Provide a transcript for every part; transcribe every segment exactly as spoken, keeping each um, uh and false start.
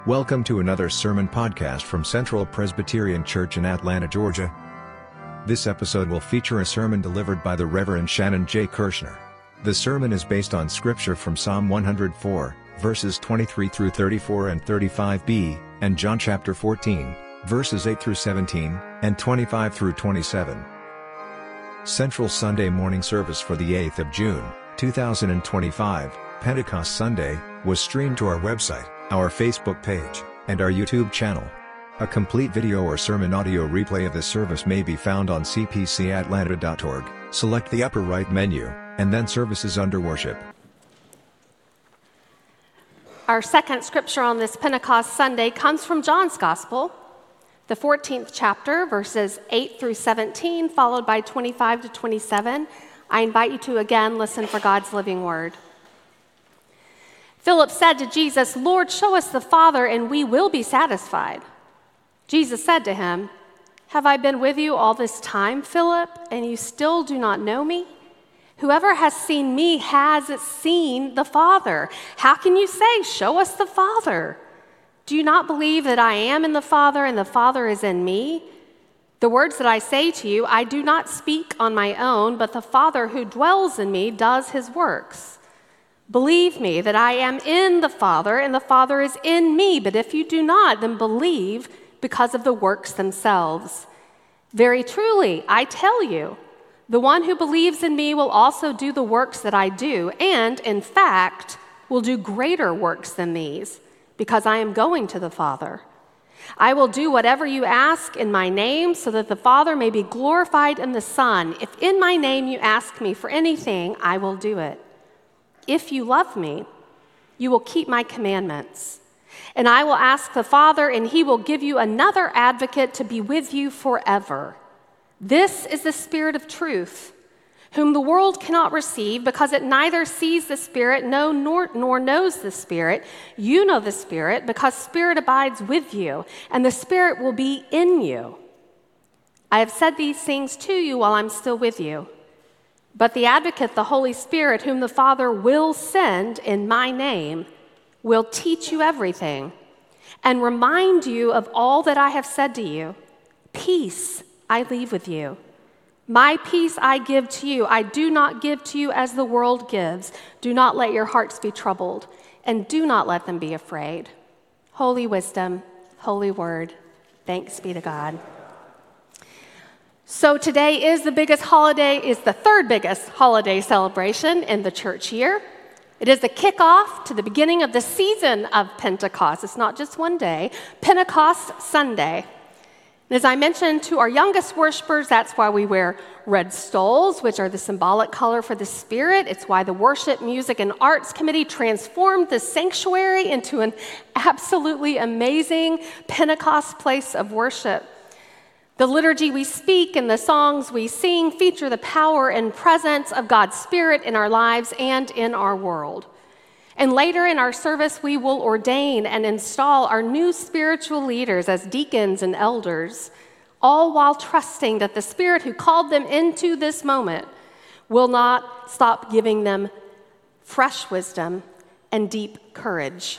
Welcome to another sermon podcast from Central Presbyterian Church in Atlanta, Georgia. This episode will feature a sermon delivered by the Reverend Shannon J. Kirshner. The sermon is based on scripture from Psalm one hundred four, verses twenty-three through thirty-four and thirty-five b, and John chapter fourteen, verses eight through seventeen, and twenty-five through twenty-seven. Central Sunday morning service for the eighth of June, two thousand twenty-five, Pentecost Sunday, was streamed to our website, our Facebook page, and our YouTube channel. A complete video or sermon audio replay of this service may be found on c p c atlanta dot org. Select the upper right menu, and then Services under Worship. Our second scripture on this Pentecost Sunday comes from John's Gospel, the fourteenth chapter, verses eight through seventeen, followed by twenty-five to twenty-seven. I invite you to again listen for God's living word. Philip said to Jesus, "Lord, show us the Father, and we will be satisfied." Jesus said to him, "Have I been with you all this time, Philip, and you still do not know me? Whoever has seen me has seen the Father. How can you say, 'Show us the Father'? Do you not believe that I am in the Father and the Father is in me? The words that I say to you, I do not speak on my own, but the Father who dwells in me does his works. Believe me that I am in the Father and the Father is in me, but if you do not, then believe because of the works themselves. Very truly, I tell you, the one who believes in me will also do the works that I do, and in fact, will do greater works than these, because I am going to the Father. I will do whatever you ask in my name, so that the Father may be glorified in the Son. If in my name you ask me for anything, I will do it. If you love me, you will keep my commandments. And I will ask the Father, and he will give you another advocate to be with you forever. This is the Spirit of truth, whom the world cannot receive because it neither sees the Spirit no, nor, nor knows the Spirit. You know the Spirit because Spirit abides with you, and the Spirit will be in you. I have said these things to you while I'm still with you. But the advocate, the Holy Spirit, whom the Father will send in my name, will teach you everything and remind you of all that I have said to you. Peace I leave with you. My peace I give to you. I do not give to you as the world gives. Do not let your hearts be troubled, and do not let them be afraid. Holy wisdom, holy word, thanks be to God. So today is the biggest holiday, is the third biggest holiday celebration in the church year. It is the kickoff to the beginning of the season of Pentecost. It's not just one day, Pentecost Sunday. And as I mentioned to our youngest worshipers, that's why we wear red stoles, which are the symbolic color for the Spirit. It's why the Worship, Music, and Arts Committee transformed the sanctuary into an absolutely amazing Pentecost place of worship. The liturgy we speak and the songs we sing feature the power and presence of God's Spirit in our lives and in our world. And later in our service, we will ordain and install our new spiritual leaders as deacons and elders, all while trusting that the Spirit who called them into this moment will not stop giving them fresh wisdom and deep courage.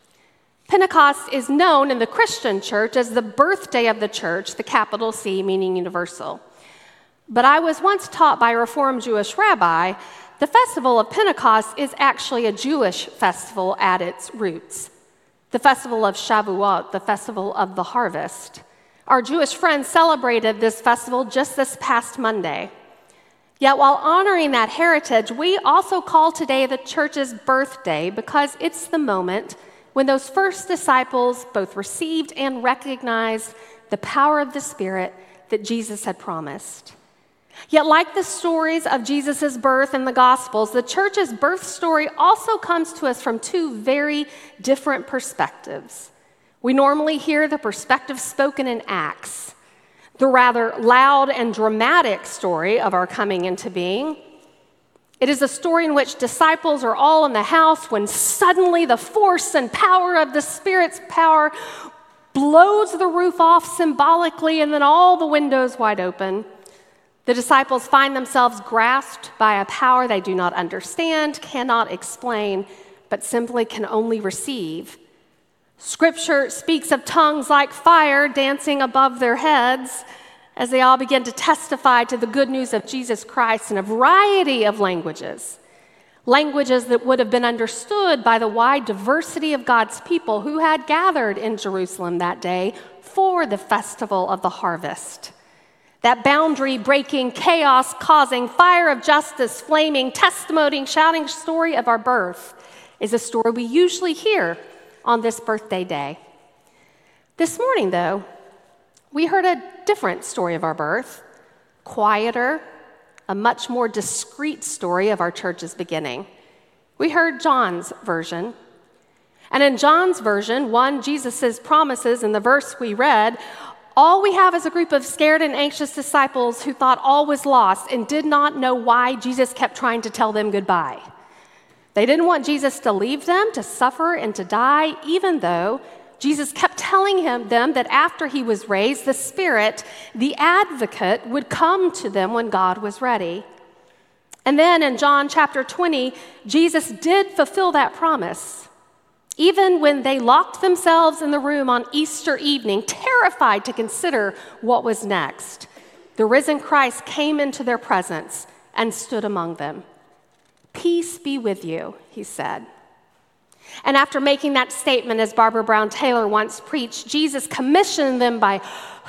Pentecost is known in the Christian church as the birthday of the church, the capital C, meaning universal. But I was once taught by a Reformed Jewish rabbi, the festival of Pentecost is actually a Jewish festival at its roots. The festival of Shavuot, the festival of the harvest. Our Jewish friends celebrated this festival just this past Monday. Yet while honoring that heritage, we also call today the church's birthday because it's the moment when those first disciples both received and recognized the power of the Spirit that Jesus had promised. Yet like the stories of Jesus' birth in the Gospels, the church's birth story also comes to us from two very different perspectives. We normally hear the perspective spoken in Acts, the rather loud and dramatic story of our coming into being. It is a story in which disciples are all in the house when suddenly the force and power of the Spirit's power blows the roof off symbolically and then all the windows wide open. The disciples find themselves grasped by a power they do not understand, cannot explain, but simply can only receive. Scripture speaks of tongues like fire dancing above their heads as they all begin to testify to the good news of Jesus Christ in a variety of languages, languages that would have been understood by the wide diversity of God's people who had gathered in Jerusalem that day for the festival of the harvest. That boundary-breaking, chaos-causing, fire of justice, flaming, testimony, shouting story of our birth is a story we usually hear on this birthday day. This morning, though, we heard a different story of our birth, quieter, a much more discreet story of our church's beginning. We heard John's version. And in John's version, one, Jesus' promises in the verse we read, all we have is a group of scared and anxious disciples who thought all was lost and did not know why Jesus kept trying to tell them goodbye. They didn't want Jesus to leave them, to suffer and to die, even though Jesus kept telling him, them that after he was raised, the Spirit, the advocate, would come to them when God was ready. And then in John chapter twenty, Jesus did fulfill that promise. Even when they locked themselves in the room on Easter evening, terrified to consider what was next, the risen Christ came into their presence and stood among them. "Peace be with you," he said. And after making that statement, as Barbara Brown Taylor once preached, Jesus commissioned them by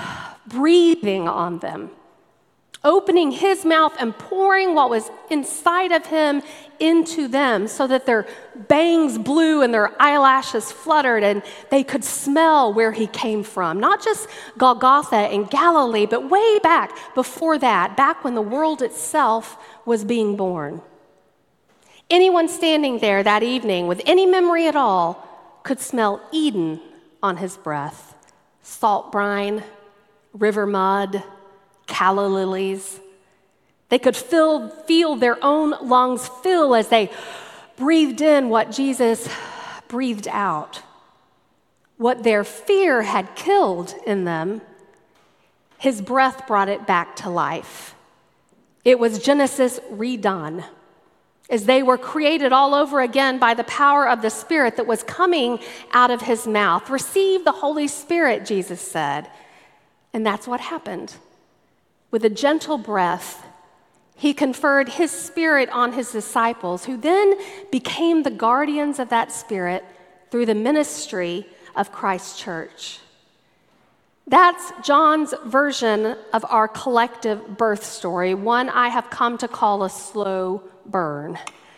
breathing on them, opening his mouth and pouring what was inside of him into them so that their bangs blew and their eyelashes fluttered and they could smell where he came from. Not just Golgotha in Galilee, but way back before that, back when the world itself was being born. Anyone standing there that evening with any memory at all could smell Eden on his breath. Salt brine, river mud, calla lilies. They could feel, feel their own lungs fill as they breathed in what Jesus breathed out. What their fear had killed in them, his breath brought it back to life. It was Genesis redone, as they were created all over again by the power of the Spirit that was coming out of his mouth. Receive the Holy Spirit, Jesus said. And that's what happened. With a gentle breath, he conferred his Spirit on his disciples, who then became the guardians of that Spirit through the ministry of Christ's church. That's John's version of our collective birth story, one I have come to call a slow burn.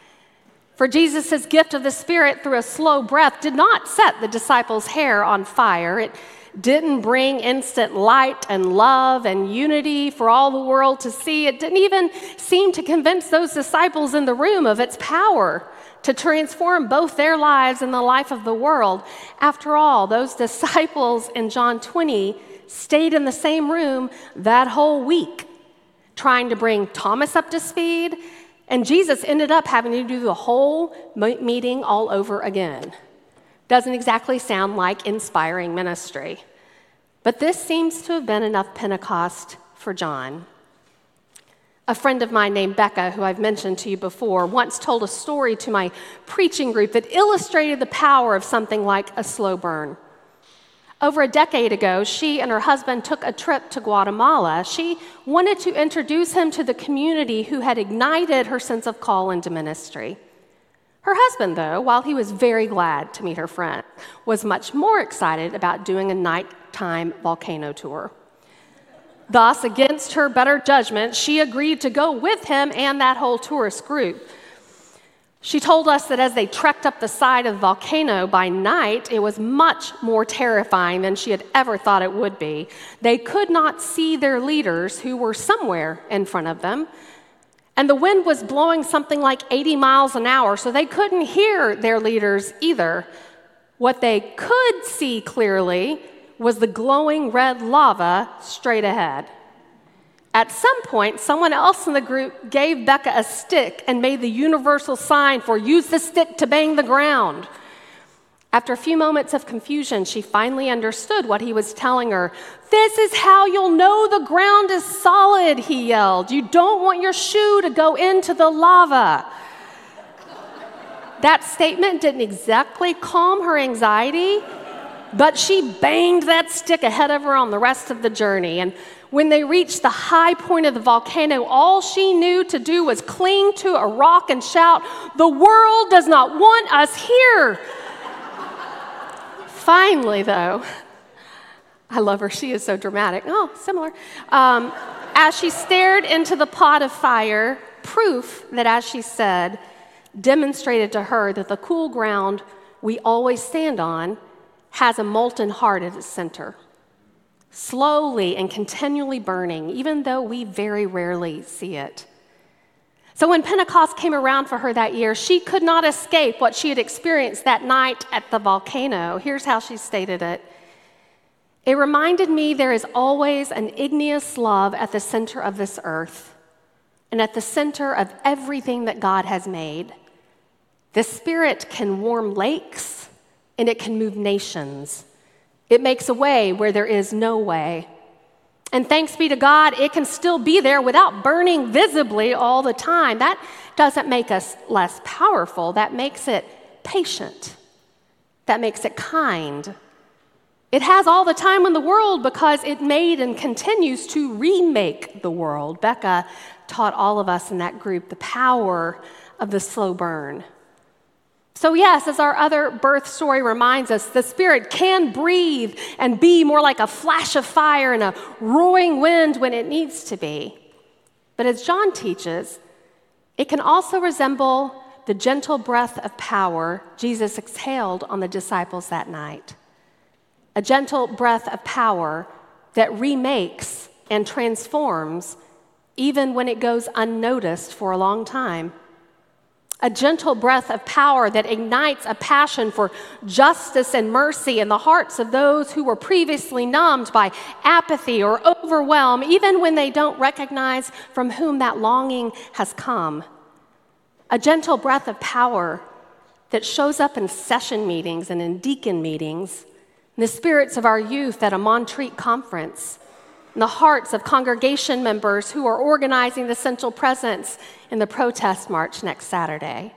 For Jesus' gift of the Spirit through a slow breath did not set the disciples' hair on fire. It didn't bring instant light and love and unity for all the world to see. It didn't even seem to convince those disciples in the room of its power to transform both their lives and the life of the world. After all, those disciples in John twenty stayed in the same room that whole week, trying to bring Thomas up to speed, and Jesus ended up having to do the whole meeting all over again. Doesn't exactly sound like inspiring ministry. But this seems to have been enough Pentecost for John. A friend of mine named Becca, who I've mentioned to you before, once told a story to my preaching group that illustrated the power of something like a slow burn. Over a decade ago, she and her husband took a trip to Guatemala. She wanted to introduce him to the community who had ignited her sense of call into ministry. Her husband, though, while he was very glad to meet her friend, was much more excited about doing a nighttime volcano tour. Thus, against her better judgment, she agreed to go with him and that whole tourist group. She told us that as they trekked up the side of the volcano by night, it was much more terrifying than she had ever thought it would be. They could not see their leaders, who were somewhere in front of them, and the wind was blowing something like eighty miles an hour, so they couldn't hear their leaders either. What they could see clearly was the glowing red lava straight ahead. At some point, someone else in the group gave Becca a stick and made the universal sign for use the stick to bang the ground. After a few moments of confusion, she finally understood what he was telling her. "This is how you'll know the ground is solid," he yelled. "You don't want your shoe to go into the lava." That statement didn't exactly calm her anxiety, But she banged that stick ahead of her on the rest of the journey. And when they reached the high point of the volcano, all she knew to do was cling to a rock and shout, "The world does not want us here." Finally, though, I love her, she is so dramatic. Oh, similar. Um, as she stared into the pot of fire, proof that, as she said, demonstrated to her that the cool ground we always stand on has a molten heart at its center, slowly and continually burning, even though we very rarely see it. So when Pentecost came around for her that year, she could not escape what she had experienced that night at the volcano. Here's how she stated it. It reminded me there is always an igneous love at the center of this earth and at the center of everything that God has made. The Spirit can warm lakes and it can move nations. It makes a way where there is no way. And thanks be to God, it can still be there without burning visibly all the time. That doesn't make us less powerful. That makes it patient. That makes it kind. It has all the time in the world because it made and continues to remake the world. Becca taught all of us in that group the power of the slow burn. So yes, as our other birth story reminds us, the Spirit can breathe and be more like a flash of fire and a roaring wind when it needs to be. But as John teaches, it can also resemble the gentle breath of power Jesus exhaled on the disciples that night. A gentle breath of power that remakes and transforms even when it goes unnoticed for a long time. A gentle breath of power that ignites a passion for justice and mercy in the hearts of those who were previously numbed by apathy or overwhelm, even when they don't recognize from whom that longing has come. A gentle breath of power that shows up in session meetings and in deacon meetings, in the spirits of our youth at a Montreat conference, in the hearts of congregation members who are organizing the Central Presence in the protest march next Saturday.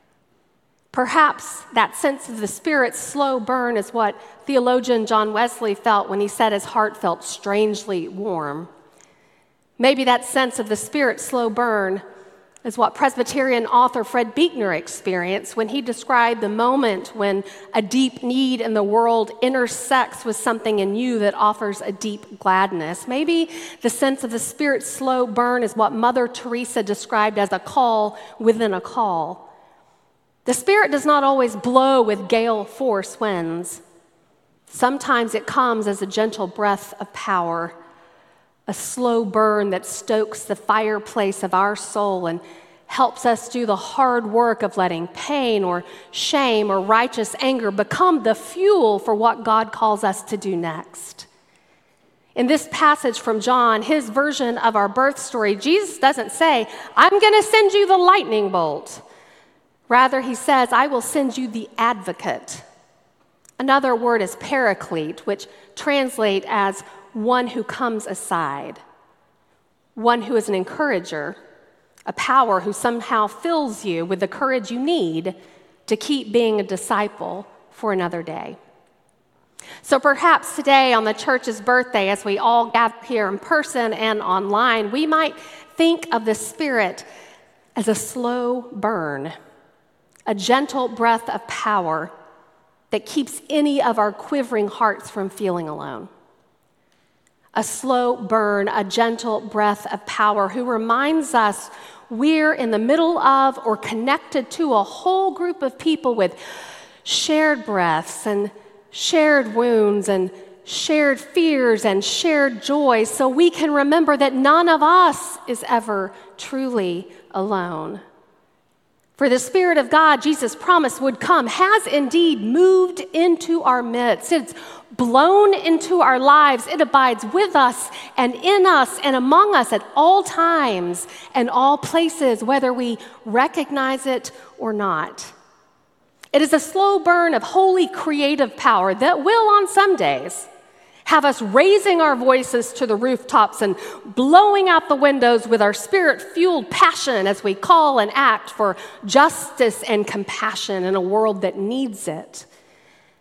Perhaps that sense of the Spirit's slow burn is what theologian John Wesley felt when he said his heart felt strangely warm. Maybe that sense of the Spirit's slow burn is what Presbyterian author Fred Buechner experienced when he described the moment when a deep need in the world intersects with something in you that offers a deep gladness. Maybe the sense of the Spirit's slow burn is what Mother Teresa described as a call within a call. The Spirit does not always blow with gale force winds. Sometimes it comes as a gentle breath of power, a slow burn that stokes the fireplace of our soul and helps us do the hard work of letting pain or shame or righteous anger become the fuel for what God calls us to do next. In this passage from John, his version of our birth story, Jesus doesn't say, "I'm going to send you the lightning bolt." Rather, he says, "I will send you the advocate." Another word is paraclete, which translate as one who comes aside, one who is an encourager, a power who somehow fills you with the courage you need to keep being a disciple for another day. So perhaps today on the church's birthday, as we all gather here in person and online, we might think of the Spirit as a slow burn, a gentle breath of power that keeps any of our quivering hearts from feeling alone. A slow burn, a gentle breath of power who reminds us we're in the middle of or connected to a whole group of people with shared breaths and shared wounds and shared fears and shared joys, so we can remember that none of us is ever truly alone. For the Spirit of God, Jesus promised would come, has indeed moved into our midst. It's blown into our lives. It abides with us and in us and among us at all times and all places, whether we recognize it or not. It is a slow burn of holy creative power that will, on some days, have us raising our voices to the rooftops and blowing out the windows with our Spirit-fueled passion as we call and act for justice and compassion in a world that needs it.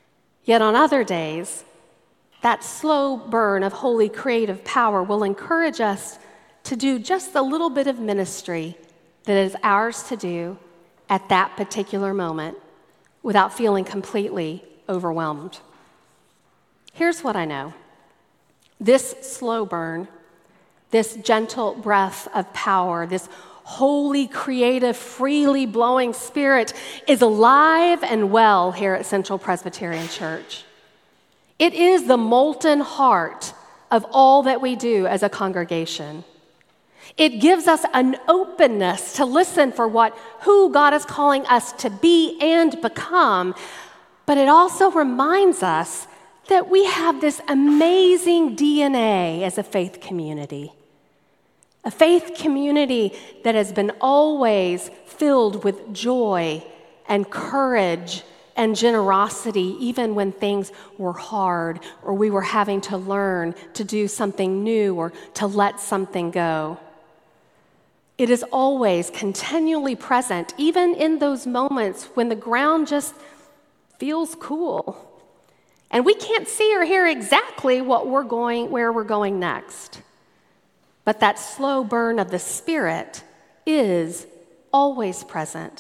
Yet on other days, that slow burn of holy creative power will encourage us to do just a little bit of ministry that is ours to do at that particular moment without feeling completely overwhelmed. Here's what I know. This slow burn, this gentle breath of power, this holy, creative, freely blowing Spirit is alive and well here at Central Presbyterian Church. It is the molten heart of all that we do as a congregation. It gives us an openness to listen for what, who God is calling us to be and become, but it also reminds us that we have this amazing D N A as a faith community. A faith community that has been always filled with joy and courage and generosity, even when things were hard or we were having to learn to do something new or to let something go. It is always continually present, even in those moments when the ground just feels cool. And we can't see or hear exactly what we're going, where we're going next. But that slow burn of the Spirit is always present.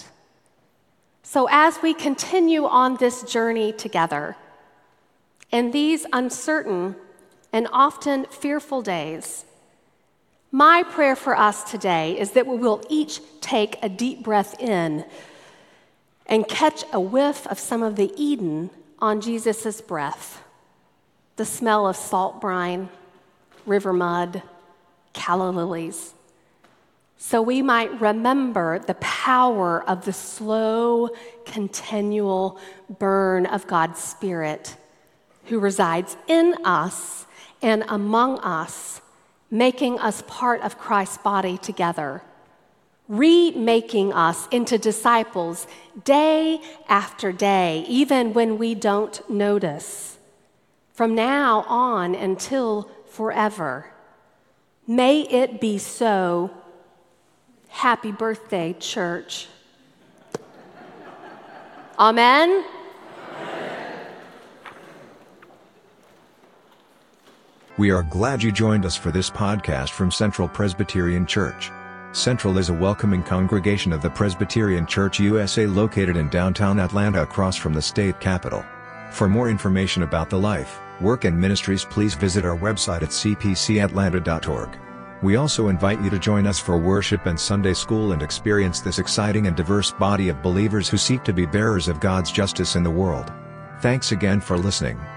So as we continue on this journey together, in these uncertain and often fearful days, my prayer for us today is that we will each take a deep breath in and catch a whiff of some of the Eden on Jesus' breath, the smell of salt brine, river mud, calla lilies, so we might remember the power of the slow, continual burn of God's Spirit who resides in us and among us, making us part of Christ's body together, remaking us into disciples day after day, even when we don't notice, from now on until forever. May it be so. Happy birthday, church. Amen? Amen. We are glad you joined us for this podcast from Central Presbyterian Church. Central is a welcoming congregation of the Presbyterian Church U S A located in downtown Atlanta across from the state capitol. For more information about the life, work and ministries, please visit our website at c p c atlanta dot org. We also invite you to join us for worship and Sunday school and experience this exciting and diverse body of believers who seek to be bearers of God's justice in the world. Thanks again for listening.